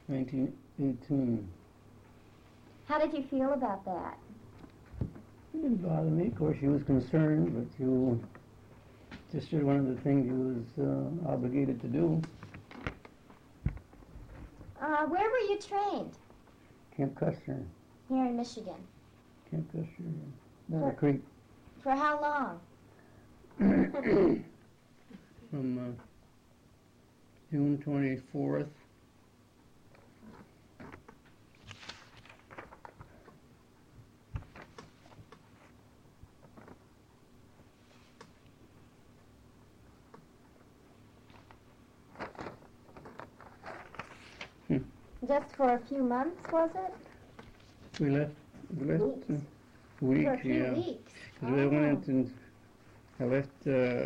1918. How did you feel about that? It didn't bother me. Of course, she was concerned, but you just did one of the things you was obligated to do. Where were you trained? Camp Custer. Here in Michigan. Camp Custer. Battle Creek. For how long? From June 24th Just for a few months, was it? we left Weeks. week, For a few yeah. weeks. 'Cause we went and I left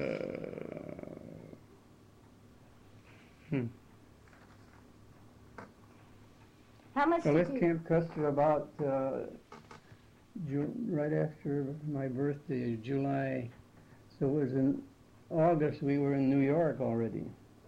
How much I did left you... Camp Custer about right after my birthday, July. So it was in August we were in New York already.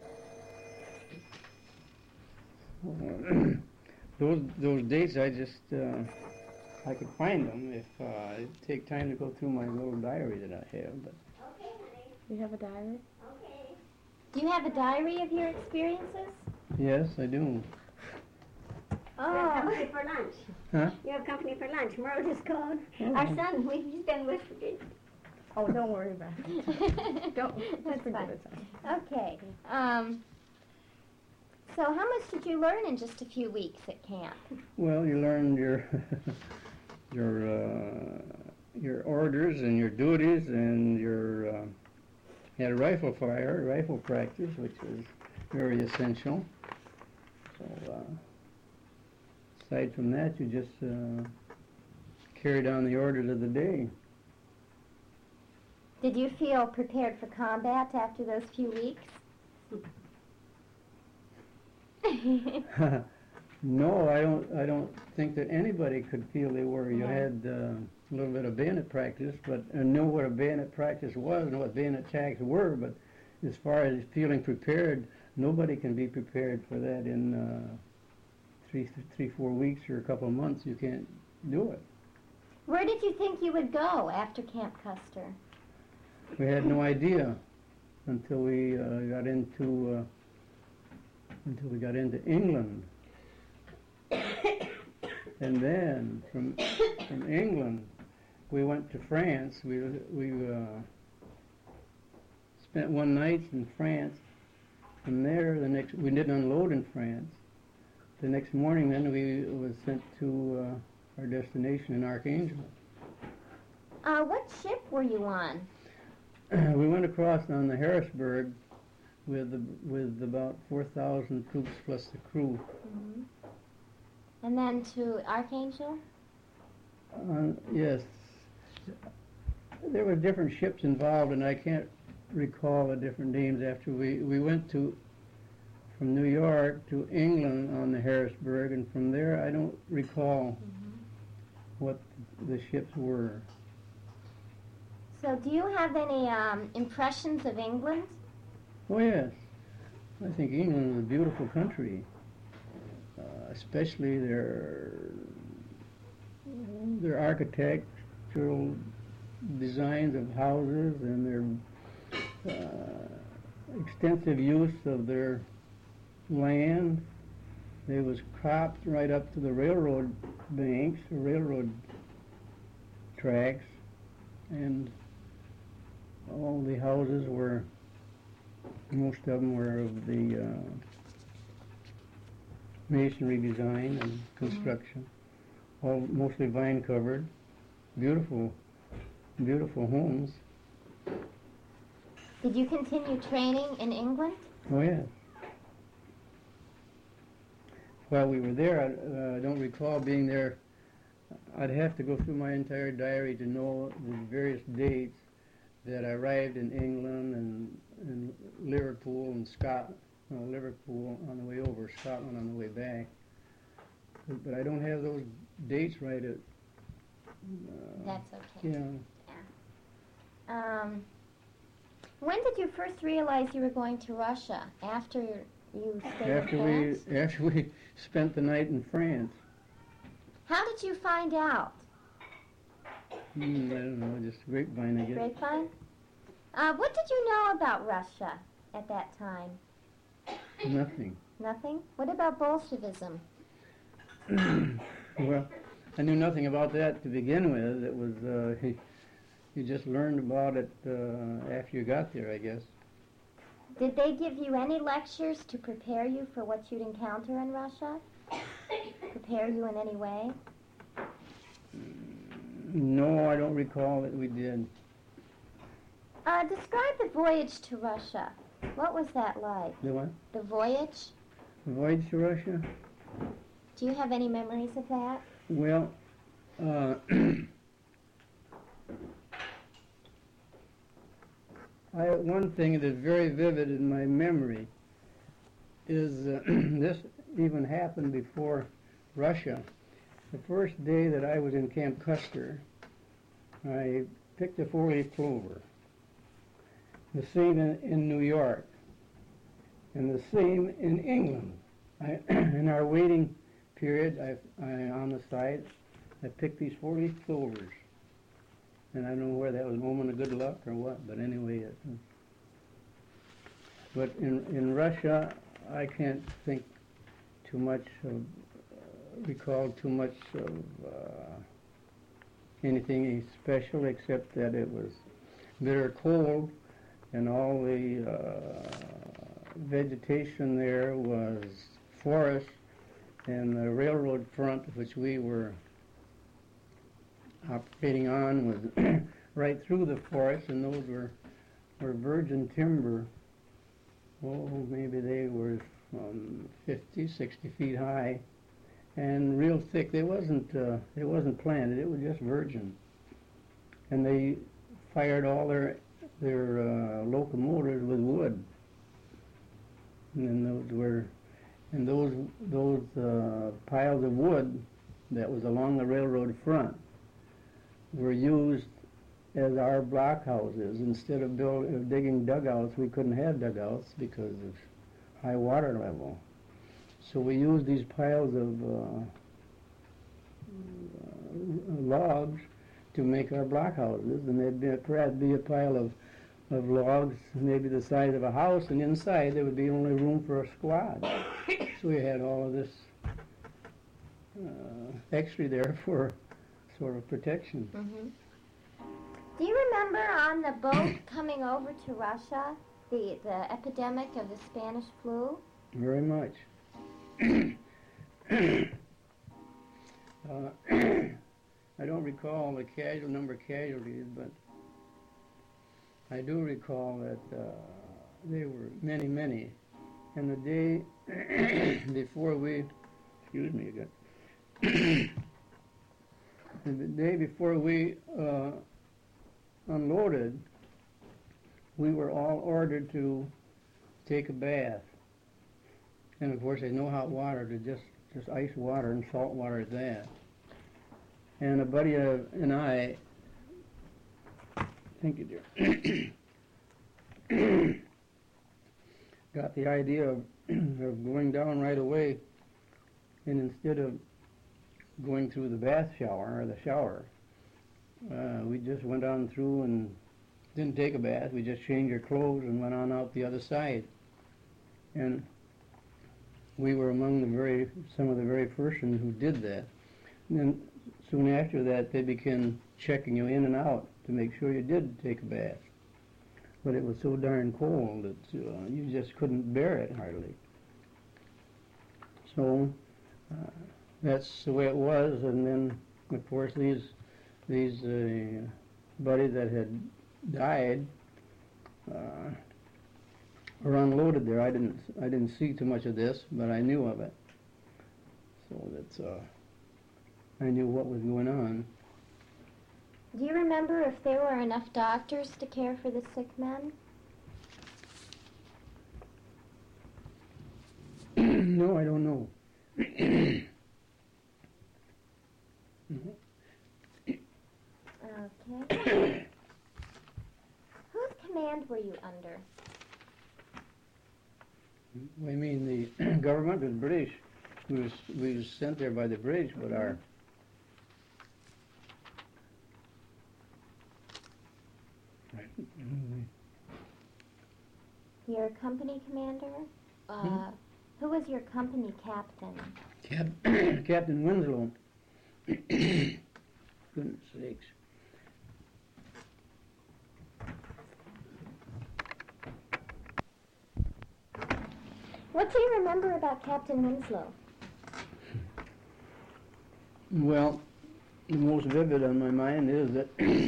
Those dates I just I could find them if it'd take time to go through my little diary that I have. But Okay, honey. You have a diary? Okay. Do you have a diary of your experiences? yes, I do. You have company for lunch. Huh? You have company for lunch. Merle just called. Oh. Our son, he's been with me. Oh, don't worry about it. Don't. That's forget fine. it. Okay. So how much did you learn in just a few weeks at camp? Well, you learned your your orders and your duties, and your you had rifle practice, which was very essential. So aside from that, you just carried on the orders of the day. Did you feel prepared for combat after those few weeks? No, I don't think that anybody could feel they were. You had a little bit of bayonet practice, but knew what a bayonet practice was and what bayonet attacks were. But as far as feeling prepared, nobody can be prepared for that in 4 weeks or a couple of months. You can't do it. Where did you think you would go after Camp Custer? We had no idea until we got into England, and then from England we went to France. We spent one night in France. From there, we didn't unload in France. The next morning, then we was sent to our destination in Archangel. What ship were you on? We went across on the Harrisburg with about 4,000 troops plus the crew. Mm-hmm. And then to Archangel? Yes. There were different ships involved, and I can't recall the different names. After we went from New York to England on the Harrisburg, and from there I don't recall what the ships were. So do you have any impressions of England? Oh yes, I think England is a beautiful country, especially their architectural designs of houses and their extensive use of their land. There was cropped right up to the railroad banks, railroad tracks, and all the houses most of them were of the masonry design and construction, all mostly vine covered, beautiful homes. Did you continue training in England? Oh yes. While we were there, I don't recall being there. I'd have to go through my entire diary to know the various dates that I arrived in England and Liverpool and Scotland. Liverpool on the way over, Scotland on the way back. But I don't have those dates right. That's okay. Yeah. When did you first realize you were going to Russia? After You stayed after in France? after we spent the night in France. How did you find out? I don't know, just grapevine, I guess. Grapevine? What did you know about Russia at that time? Nothing. Nothing? What about Bolshevism? Well, I knew nothing about that to begin with. It was you just learned about it after you got there, I guess. Did they give you any lectures to prepare you for what you'd encounter in Russia? Prepare you in any way? No, I don't recall that we did. Describe the voyage to Russia. What was that like? The what? The voyage? Voyage to Russia? Do you have any memories of that? Well, one thing that is very vivid in my memory is this even happened before Russia. The first day that I was in Camp Custer, I picked a four-leaf clover. The same in New York, and the same in England. In our waiting period, on the side, I picked these four-leaf clovers. And I don't know whether that was a moment of good luck or what, but anyway. But in Russia, I can't think too much of, recall too much of anything special except that it was bitter cold and all the vegetation there was forest, and the railroad front which we were operating on was right through the forest, and those were virgin timber. Oh, maybe they were 50, 60 feet high, and real thick. It wasn't planted. It was just virgin. And they fired all their locomotives with wood. And then those piles of wood that was along the railroad front were used as our blockhouses. Instead of digging dugouts, we couldn't have dugouts because of high water level. So we used these piles of logs to make our blockhouses, and there'd be a pile of logs maybe the size of a house, and inside there would be only room for a squad. So we had all of this extra there for sort of protection. Mm-hmm. Do you remember on the boat coming over to Russia, the epidemic of the Spanish flu? Very much. I don't recall the number of casualties, but I do recall that they were many, many. And the day before we, excuse me again, the day before we unloaded, we were all ordered to take a bath. And of course, there's no hot water, to just ice water and salt water at that. And a buddy and I, thank you, dear, got the idea of going down right away, and instead of going through the bath shower or the shower, we just went on through and didn't take a bath. We just changed our clothes and went on out the other side. And we were among some of the very first ones who did that. And then soon after that, they began checking you in and out to make sure you did take a bath. But it was so darn cold that you just couldn't bear it hardly. So that's the way it was. And then, of course, these buddies that had died were unloaded there. I didn't see too much of this, but I knew of it. So that's I knew what was going on. Do you remember if there were enough doctors to care for the sick men? No, I don't know. Okay. Whose command were you under? I mean, the government was British. We was sent there by the British, but our Your company commander? Who was your company captain? Captain Winslow. Goodness sakes. What do you remember about Captain Winslow? Well, the most vivid on my mind is that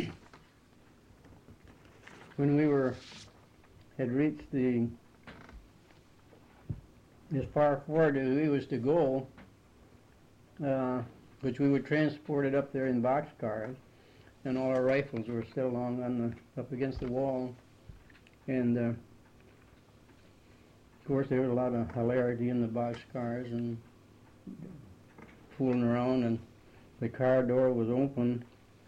when we had reached as far forward as we was to go, which we were transported up there in boxcars, and all our rifles were still up against the wall, and of course there was a lot of hilarity in the boxcars and fooling around, and the car door was open,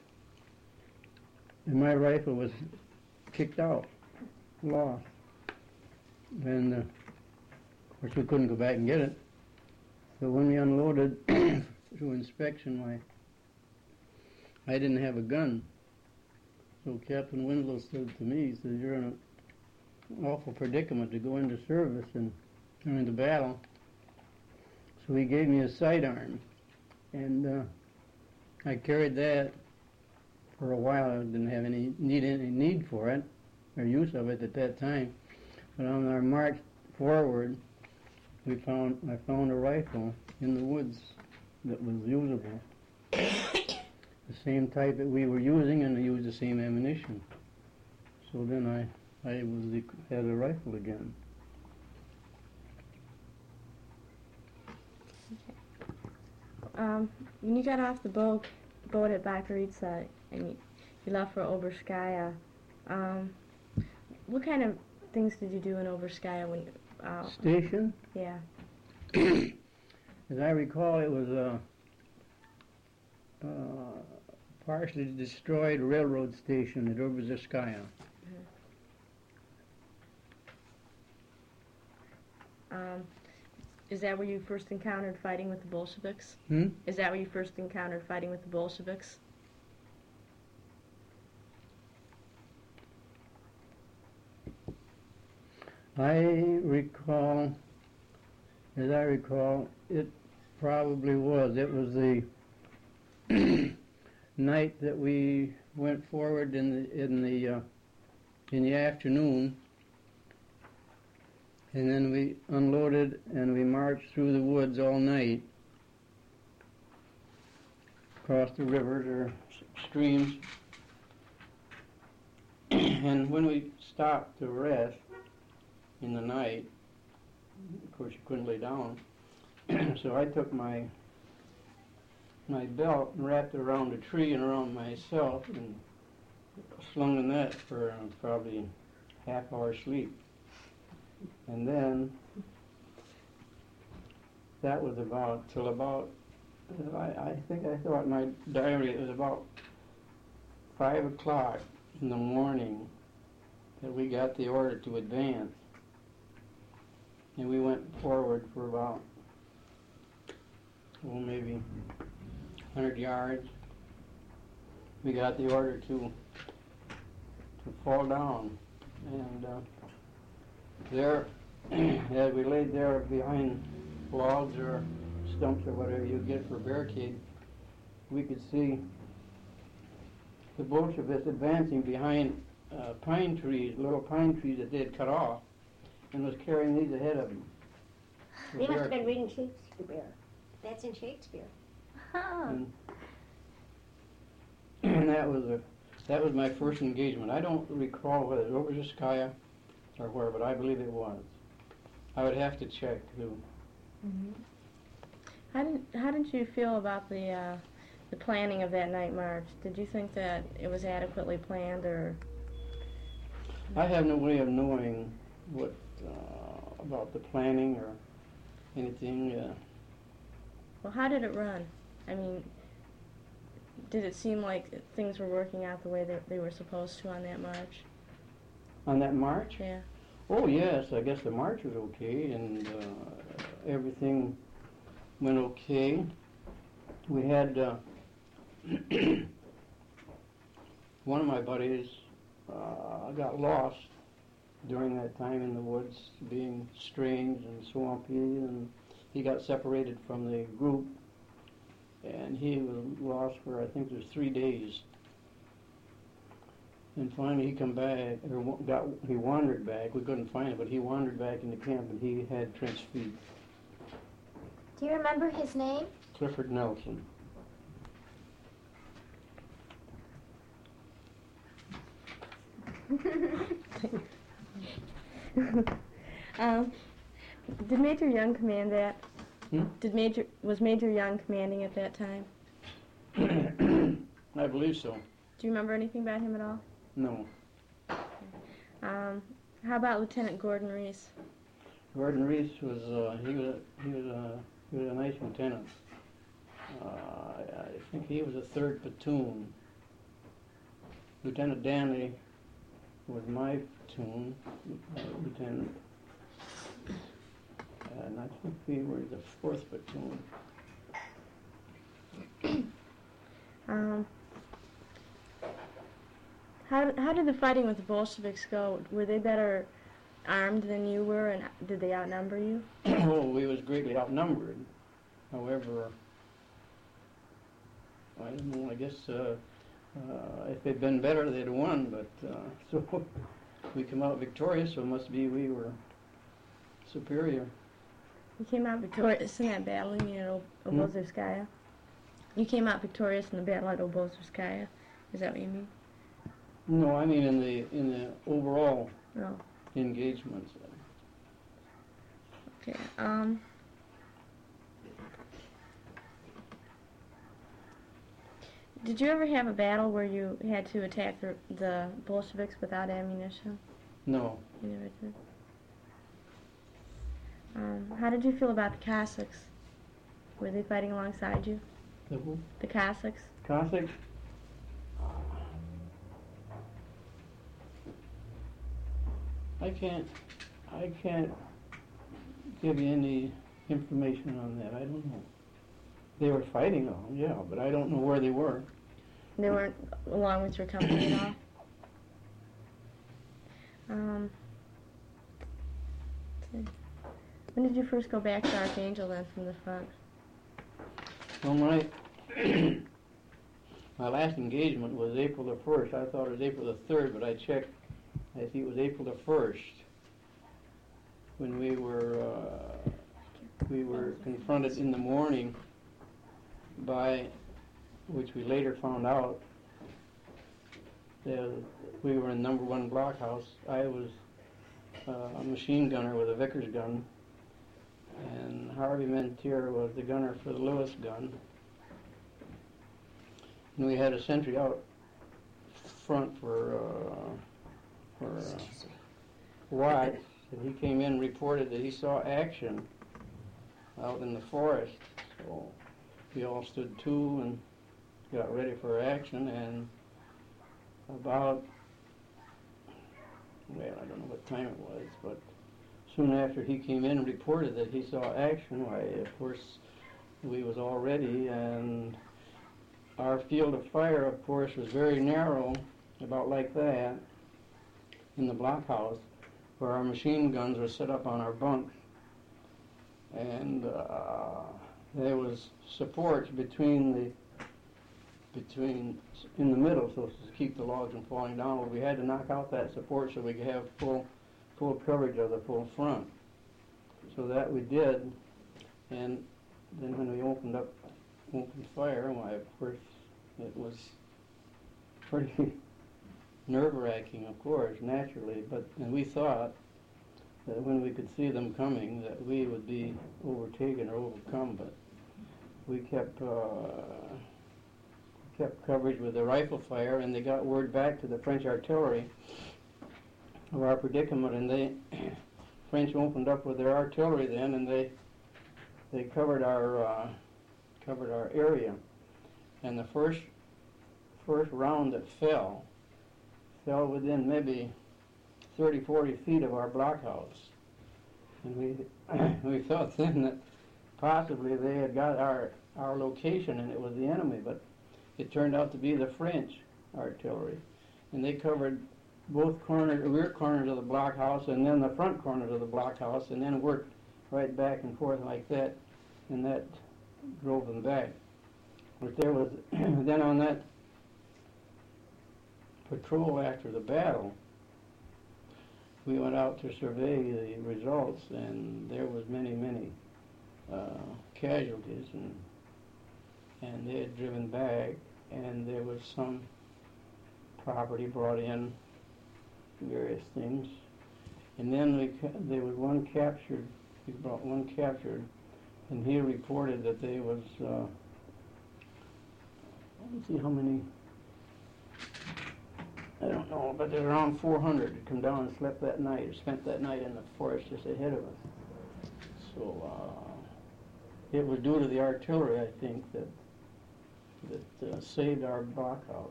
and my rifle was kicked out, lost, and of course we couldn't go back and get it. So when we unloaded through inspection, I didn't have a gun. So Captain Winslow said to me, he said, "You're in an awful predicament to go into service and into battle." So he gave me a sidearm, and I carried that for a while. I didn't have any need for it or use of it at that time. But on our march forward, I found a rifle in the woods that was usable. The same type that we were using, and I used the same ammunition. So then I had a rifle again. When you got off the boat at Bakarica and you left for Oberskaya, what kind of things did you do in Oberskaya when? Station? Yeah. As I recall, it was a partially destroyed railroad station at Oberskaya. Is that where you first encountered fighting with the Bolsheviks? Is that where you first encountered fighting with the Bolsheviks? As I recall, it probably was. It was the night that we went forward in the afternoon, and then we unloaded and we marched through the woods all night, across the rivers or streams, and when we stopped to rest in the night, of course you couldn't lay down, so I took my belt and wrapped it around a tree and around myself and slung in that for probably half-hour sleep. And then that was till about, I think I thought in my diary it was about 5 o'clock in the morning that we got the order to advance. And we went forward for about, maybe 100 yards. We got the order to fall down. And there, as we laid there behind logs or stumps or whatever you get for barricade, we could see the Bolsheviks advancing behind pine trees, little pine trees that they had cut off, and was carrying these ahead of them. They must have been reading Shakespeare. That's in Shakespeare. And that was my first engagement. I don't recall whether it was Oberskaya or where, but I believe it was. I would have to check too. How did you feel about the planning of that night march? Did you think that it was adequately planned, or? I have no way of knowing what about the planning or anything. Well, how did it run? I mean, did it seem like things were working out the way that they were supposed to on that march? On that march? Yeah. Oh, yes, I guess the march was okay, and everything went okay. We had one of my buddies got lost during that time in the woods, being strange and swampy, and he got separated from the group, and he was lost for, I think it was 3 days. And finally he come back, he wandered back. We couldn't find him, but he wandered back into camp, and he had trench feet. Do you remember his name? Clifford Nelson. Did Major Young command that? Hmm? Was Major Young commanding at that time? I believe so. Do you remember anything about him at all? No. How about Lieutenant Gordon Reese? Gordon Reese was he was a nice lieutenant. I think he was a 3rd platoon. Lieutenant Danley was my platoon, lieutenant, and I think we were the 4th platoon. How did the fighting with the Bolsheviks go? Were they better armed than you were, and did they outnumber you? Oh, we was greatly outnumbered. However, I don't know, I guess if they'd been better, they'd have won, but so we come out victorious, so it must be we were superior. You came out victorious in that battle, you mean, at Obozerskaya? You came out victorious in the battle at Obozerskaya? Is that what you mean? No, I mean in the overall No. engagements. Okay. Did you ever have a battle where you had to attack the Bolsheviks without ammunition? No. You never did. How did you feel about the Cossacks? Were they fighting alongside you? The who? The Cossacks? Cossacks? I can't give you any information on that. I don't know. They were fighting on, yeah, but I don't know where they were. They weren't along with your company at all? When did you first go back to Archangel then from the front? Well, my last engagement was April the 1st. I thought it was April the 3rd, but I checked. I think it was April the 1st when we were confronted in the morning by, which we later found out, that we were in number 1 blockhouse. I was a machine gunner with a Vickers gun, and Harvey Mentier was the gunner for the Lewis gun. And we had a sentry out front for Watts, and he came in and reported that he saw action out in the forest. So we all stood to and got ready for action, and about, well, I don't know what time it was, but soon after he came in and reported that he saw action, why, of course, we was all ready, and our field of fire, of course, was very narrow, about like that, in the blockhouse, where our machine guns were set up on our bunks. And there was support in the middle, so to keep the logs from falling down. We had to knock out that support so we could have full coverage of the full front. So that we did, and then when we opened fire, why, of course, it was pretty nerve-wracking, of course, naturally, and we thought that when we could see them coming that we would be overtaken or overcome, but we kept coverage with the rifle fire, and they got word back to the French artillery of our predicament, and the French opened up with their artillery then, and they covered our area, and the first round that fell within maybe 30, 40 feet of our blockhouse. And we thought then that possibly they had got our location and it was the enemy, but it turned out to be the French artillery. And they covered both rear corners of the blockhouse and then the front corners of the blockhouse, and then worked right back and forth like that, and that drove them back. But there was, then on that patrol after the battle, we went out to survey the results, and there was many casualties, and they had driven back, and there was some property brought in, various things, and then there was one captured. We brought one captured, and he reported that there was, let's see how many, I don't know, but there's around 400 that come down and slept that night, or spent that night in the forest just ahead of us. So it was due to the artillery, I think, that saved our blockhouse.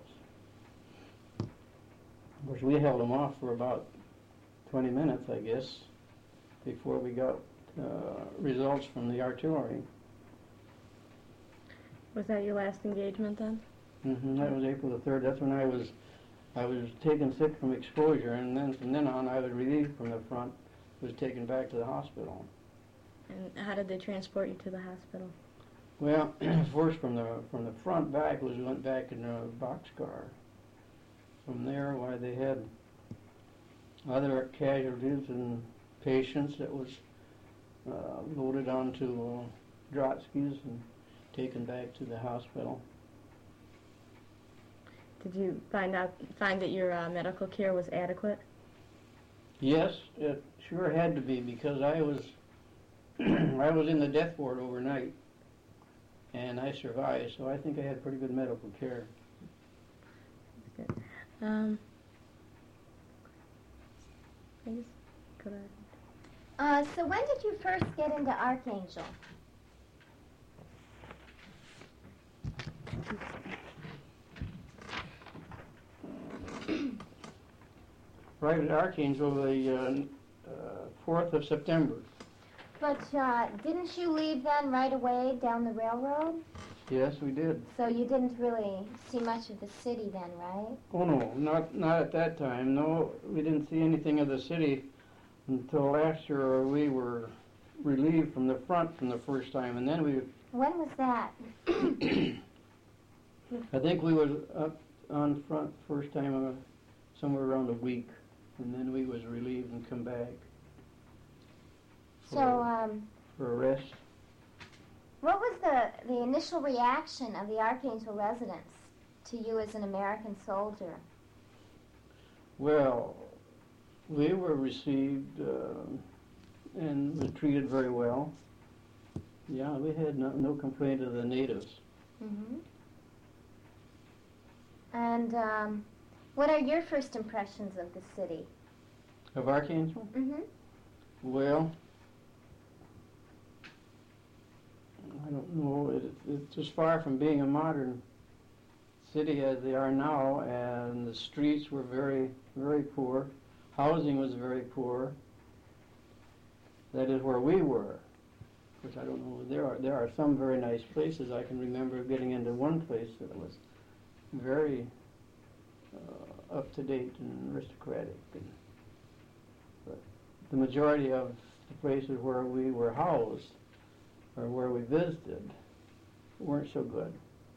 Of course, we held them off for about 20 minutes, I guess, before we got results from the artillery. Was that your last engagement then? That was April the 3rd. That's when I was taken sick from exposure, and then from then on I was relieved from the front, was taken back to the hospital. And how did they transport you to the hospital? Well, first from the front back we went back in a boxcar. From there, why they had other casualties and patients that was loaded onto Drotskys and taken back to the hospital. Did you find that your medical care was adequate? Yes, it sure had to be, because I was I was in the death ward overnight, and I survived, so I think I had pretty good medical care. That's good. I guess, go ahead. So when did you first get into Archangel? Right at Archangel, the 4th of September. But didn't you leave then right away down the railroad? Yes, we did. So you didn't really see much of the city then, right? Oh no, not at that time. No, we didn't see anything of the city until after we were relieved from the front from the first time, and then we. When was that? I think we was up on front first time somewhere around a week, and then we was relieved and come back. So for a rest. what was the initial reaction of the Archangel residents to you as an American soldier? Well, we were received and were treated very well. Yeah, we had no complaint of the natives. Mm-hmm. And what are your first impressions of the city? Of Archangel? Mm-hmm. Well, I don't know. It's as far from being a modern city as they are now, and the streets were very, very poor. Housing was very poor. That is where we were, which I don't know. There are some very nice places. I can remember getting into one place that was very up to date and aristocratic. But the majority of the places where we were housed or where we visited weren't so good.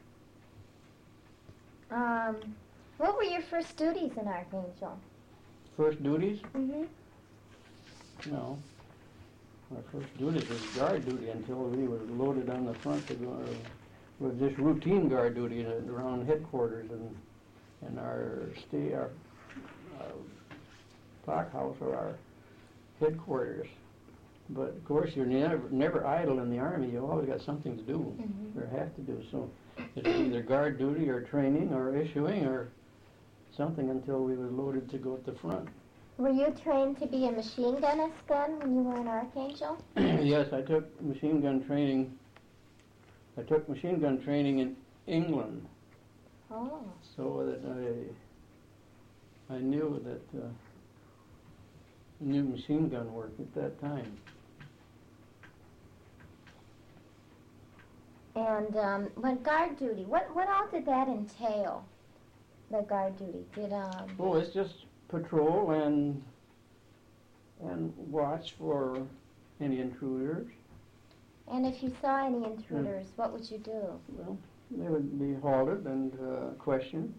What were your first duties in Archangel? First duties? Mm-hmm. No. Our first duties was guard duty until we were loaded on the front to go, with just routine guard duty around headquarters and our blockhouse or our headquarters. But of course, you're never idle in the Army. You always got something to do, Mm-hmm. or have to do. So it's either guard duty or training or issuing or something until we were loaded to go at the front. Were you trained to be a machine gunner then when you were in Archangel? Yes, I took machine gun training. I took machine gun training in England, Oh. so that I knew that new machine gun work at that time. And when guard duty, what all did that entail? The guard duty did Oh, it's just patrol and watch for any intruders. And if you saw any intruders, what would you do? Well, they would be halted and questioned.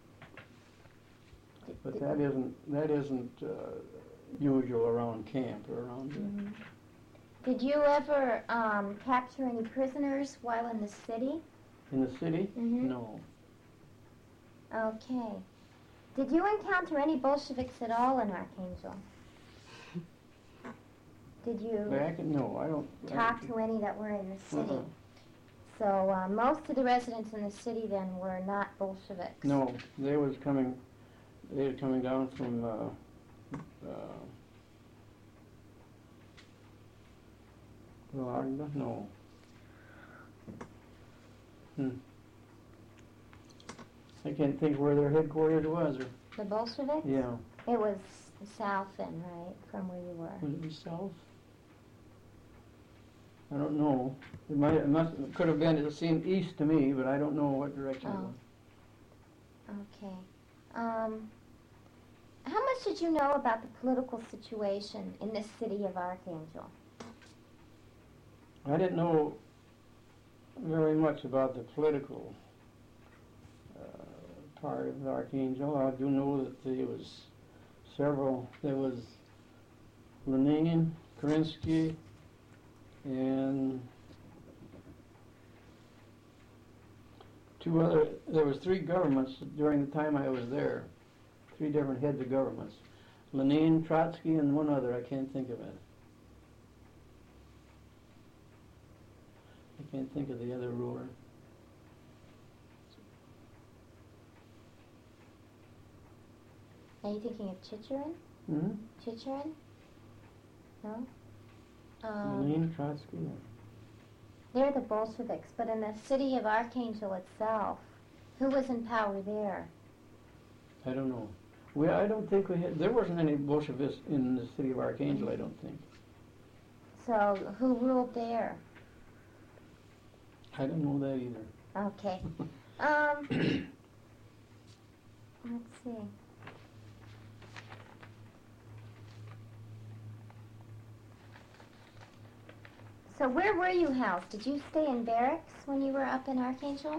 But that isn't usual around camp or around. Mhm. Did you ever capture any prisoners while in the city? In the city? Mhm. No. Okay. Did you encounter any Bolsheviks at all in Archangel? Did you No, I don't. talk to any that were in the city? Uh-uh. So most of the residents in the city then were not Bolsheviks. No, they were coming down from Vologda? No. I can't think where their headquarters was. Or, The Bolsheviks? yeah. It was south then, right, from where you were? Was it the south? I don't know. It could have been. It seemed east to me, but I don't know what direction it was. Okay. How much did you know about the political situation in the city of Archangel? I didn't know very much about the political part of Archangel. I do know that there was several. There was Lenin, Kerensky, and there was three governments during the time I was there. Three different heads of governments. Lenin, Trotsky, and one other. I can't think of it. I can't think of the other ruler. Are you thinking of Chicherin? Hmm? Chicherin? No? Lenin, Trotsky. They're the Bolsheviks, but in the city of Archangel itself, who was in power there? I don't know. I don't think we had. There wasn't any Bolsheviks in the city of Archangel. I don't think. So who ruled there? I don't know that either. Okay. Let's see. So where were you housed? Did you stay in barracks when you were up in Archangel?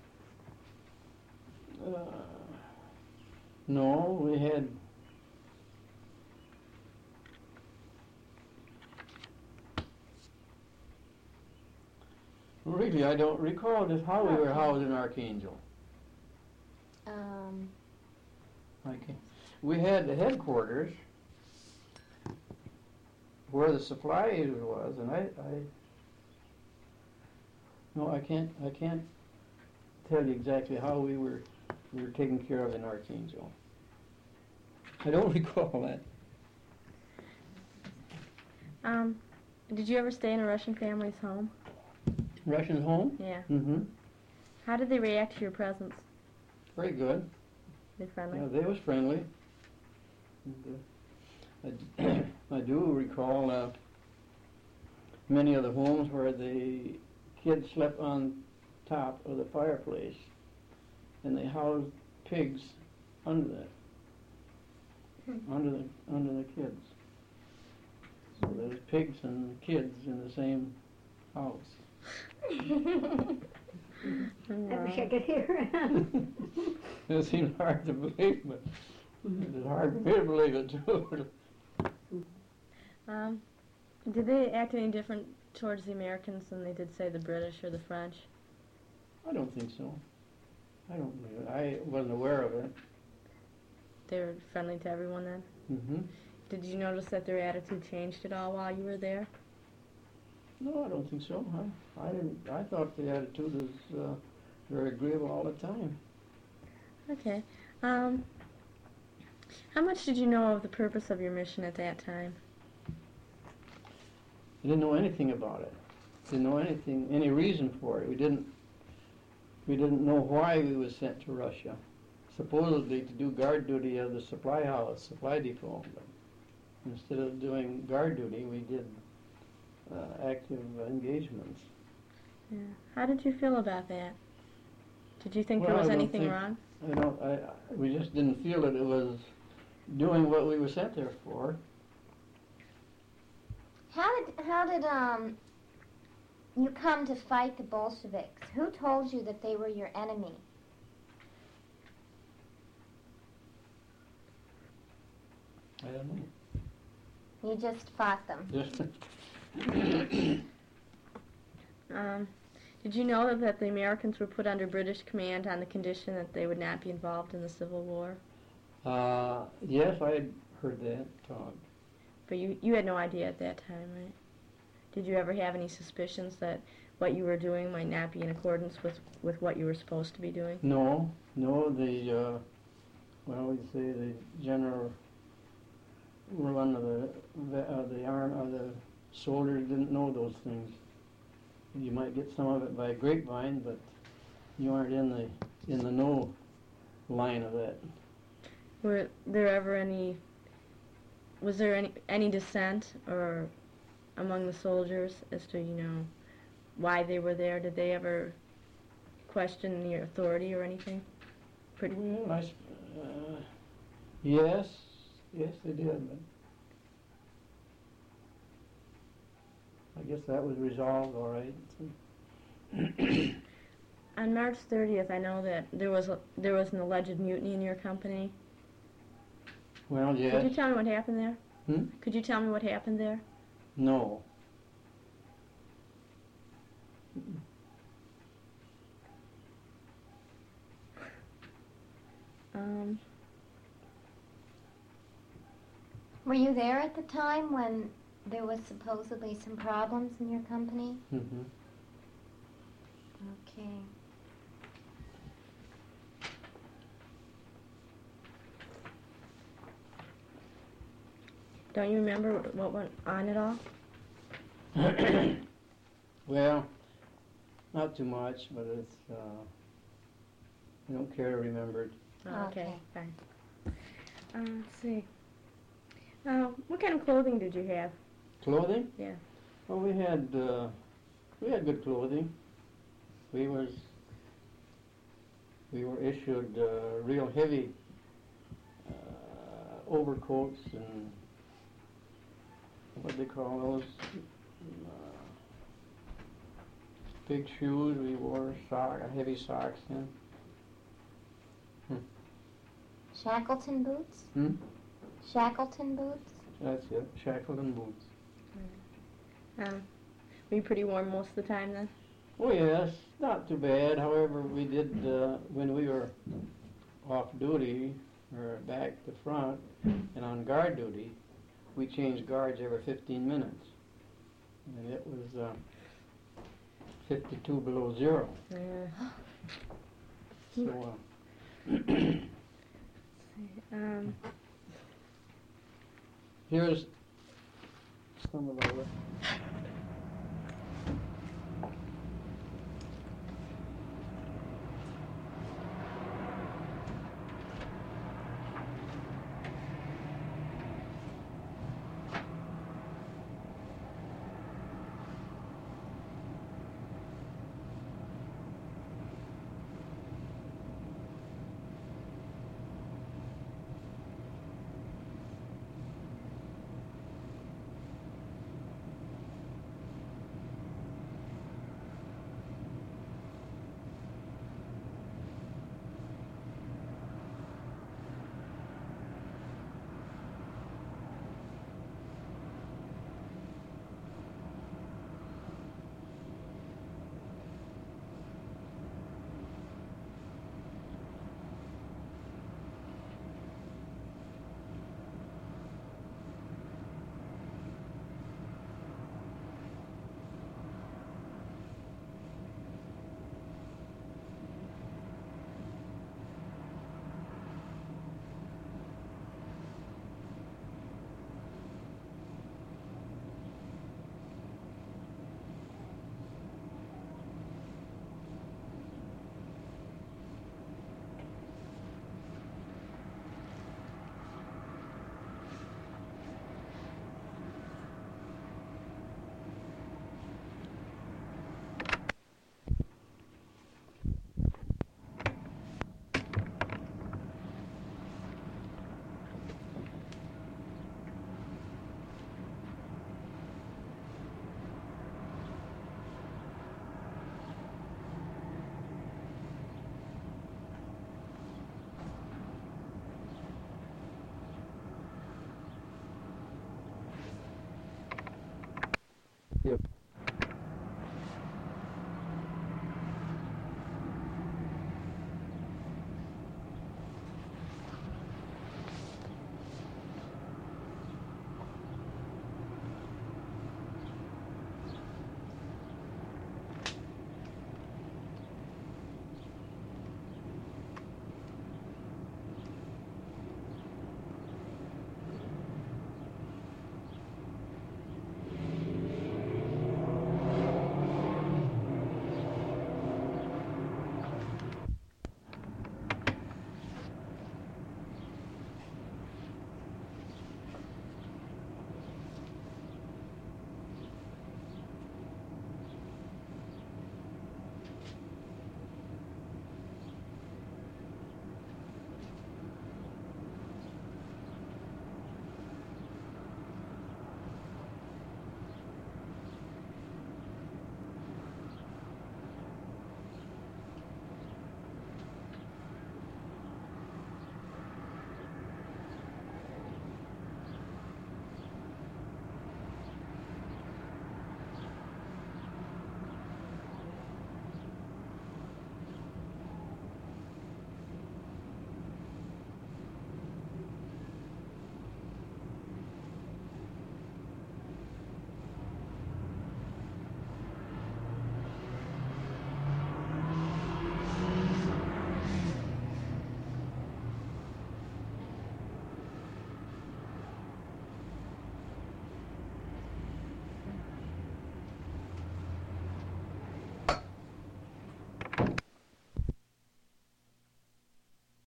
No, we had. Really, I don't recall just how we were housed in Archangel. Okay. We had the headquarters where the supplies was, and I can't tell you exactly how we were taken care of in Archangel. I don't recall that. Did you ever stay in a Russian family's home? Russian home? Yeah. Mm-hmm. How did they react to your presence? Very good. They friendly? Yeah, they was friendly. And, I do recall many of the homes where the kids slept on top of the fireplace, and they housed pigs under that, under the kids. So there's pigs and kids in the same house. I wish I could hear. It seemed hard to believe, but it's hard for me to believe it too. Did they act any different towards the Americans than they did, say, the British or the French? I don't think so. I don't believe it. I wasn't aware of it. They were friendly to everyone then? Mm-hmm. Did you notice that their attitude changed at all while you were there? No, I don't think so. I didn't. I thought the attitude was very agreeable all the time. Okay. How much did you know of the purpose of your mission at that time? I didn't know anything about it. Didn't know any reason for it. We didn't know why we was sent to Russia. Supposedly to do guard duty of the supply depot. But instead of doing guard duty, we did active engagements. Yeah. How did you feel about that? Did you think Well, there was I don't anything think- wrong? We just didn't feel that it was doing what we were sent there for. How did you come to fight the Bolsheviks? Who told you that they were your enemy? I don't know. You just fought them. Just Did you know that the Americans were put under British command on the condition that they would not be involved in the Civil War? yes, I had heard that talk. But you had no idea at that time, right? Did you ever have any suspicions that what you were doing might not be in accordance with what you were supposed to be doing? No, the general one of the soldiers didn't know those things. You might get some of it by grapevine, but you aren't in the know line of that. Was there any dissent or among the soldiers as to why they were there? Did they ever question your authority or anything? Well, yes, they did. But I guess that was resolved all right. On March 30th, I know that there was an alleged mutiny in your company. Well, yes. Could you tell me what happened there? Hmm? Could you tell me what happened there? No. Were you there at the time when there was supposedly some problems in your company? Mm-hmm. Okay. Don't you remember what went on at all? Well, not too much, but it's I don't care to remember it. Oh, okay, Okay. fine. Let's see. What kind of clothing did you have? Clothing? Yeah. Well, we had good clothing. We were issued real heavy overcoats and what they call those big shoes. We wore heavy socks. Yeah. Shackleton boots? Hmm? Shackleton boots? That's it. Shackleton boots. Were you pretty warm most of the time then? Oh yes, not too bad. However, we did when we were off duty or back to front and on guard duty, we changed guards every 15 minutes, and it was 52 below zero. Yeah. So here's some of our